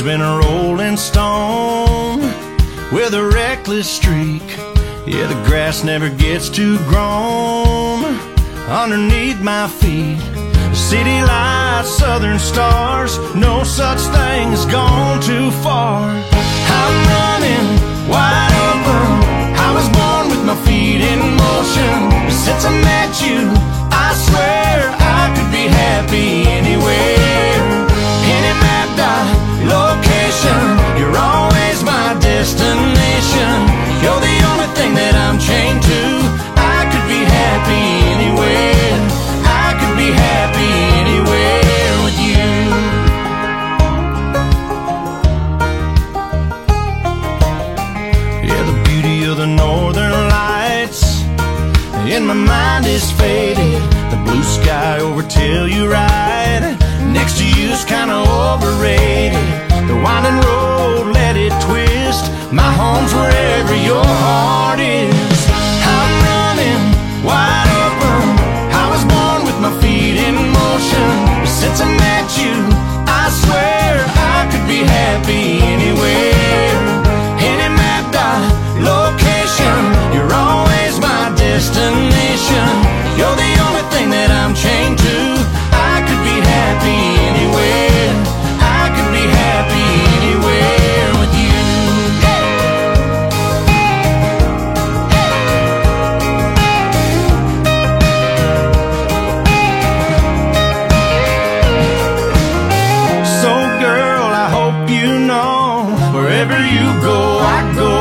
been a rolling stone with a reckless streak. Yeah, the grass never gets too grown underneath my feet. City lights, southern stars, no such thing as gone too far. I'm running wide open. I was born with my feet in motion. Since I met you, I swear I could be happy anywhere. Any mapped out location, you're always my destination. You're the only thing that I'm chained to. I could be happy anywhere. I could be happy anywhere with you. Yeah, the beauty of the northern lights in my mind is faded. The blue sky over Telluride next to you's kinda overrated. The winding road, let it twist. My home's wherever your heart is. I'm running wide open. I was born with my feet in motion. Since I met you, I swear I could be happy anywhere. Any mapped out location, you're always my destination. You're the only thing that I'm chained to. I could be happy anywhere. I could be happy anywhere with you. So girl, I hope you know, wherever you go, I go